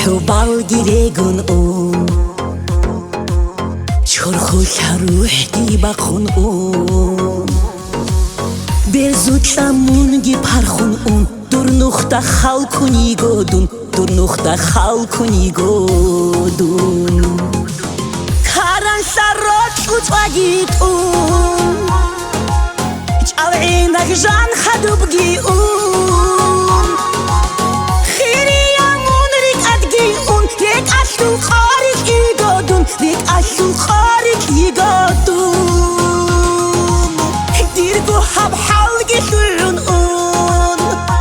حبال گیرگون اون چرخوش روح دی بخون اون برزوکلمونگی پرخون اون دور نخته خال کنی گودون دور نخته خال کنی گودون کارن سرات اتواگیت اون جاو عینک جان خدوبگی اون خیری امون ریک ادگی اون یک اشو خاریک ای گودون یک اشو خاریک ای گودون دیرگو حب حلگی شون اون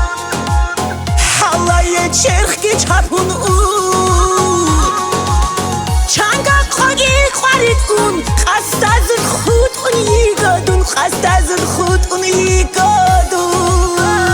حلای چرخ گی چپون اون چنگا خوگی خوارید اون خست از خود اون ای گودون خست از خود اون ای گودون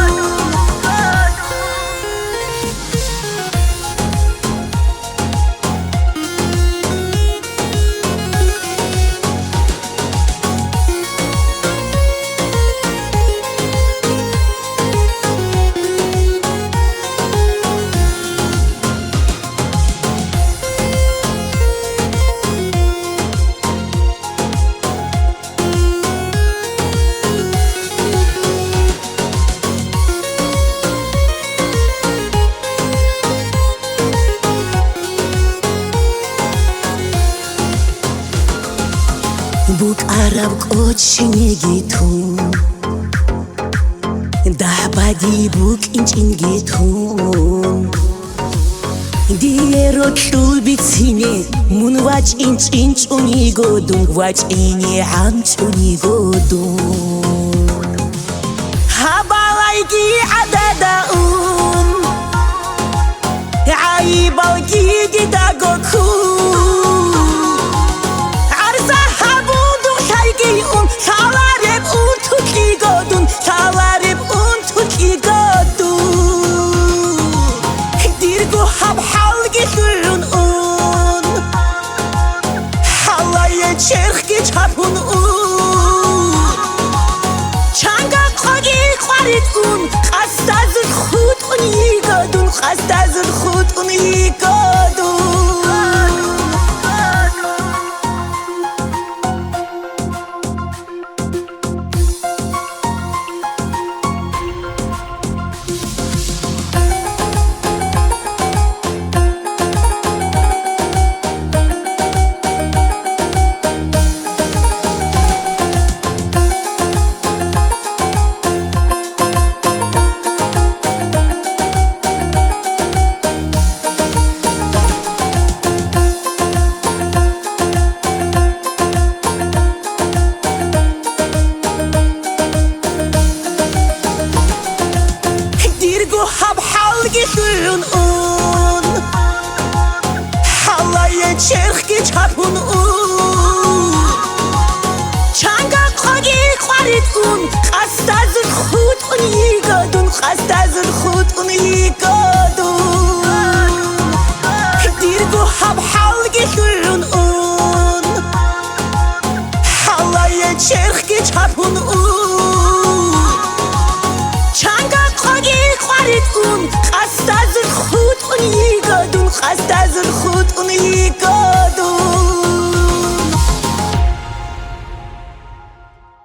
بوک عرب قد شنگیتون ده بدی بوک اینچینگیتون دیه رو کل بیتینه من وچ اینچ اونی گودون وچ اینی همچ اونی گودون هبالایگی عدد اون عیبالگی دیده گوکون سالارب اون تو کی گودون دیرگو حب حلگی شون اون حلای چرخ گی چپون اون چنگا خوگی خوارید اون خست از خود اون ای گودون خست از خود اون ای گودون حب حلگی شون اون حلای چرخ گی چپون اون چنگا خوگی خوارید اون خست از خود اون ای گودون خست از خود اون ای گودون دیرگو حب حلگی شون اون حلای چرخ گی چپون اون چنگا خوگی خوارید اون خست از خود اون ای گودون خست از خود اون ای گودون